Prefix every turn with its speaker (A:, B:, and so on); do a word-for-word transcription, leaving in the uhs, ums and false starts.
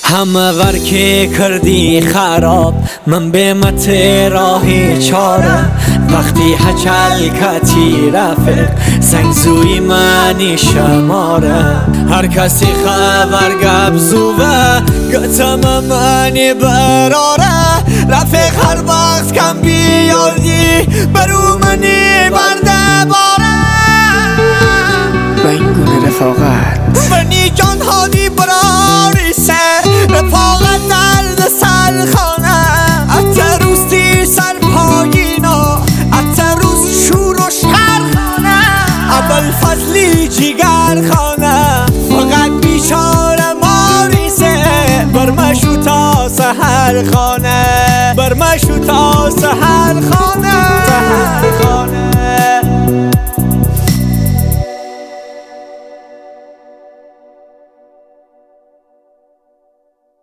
A: همه غر که کردی خراب من به مت راهی چاره وقتی هچل کتی رفق سنگزوی منی شماره هر کسی خبر گب زوه گتم منی براره رفق هر وقت کم بیادی برو منی برده باره
B: و این گونه رفاقت
A: منی جان هادی براری سر رفاقت درد سر خانه ات روستی سر پایینا ات روز شور و شهر خانه اول فضلی جیگر خانه فقط بیچاره ماریسه برمشو تا سهر خانه برمشو تا سهر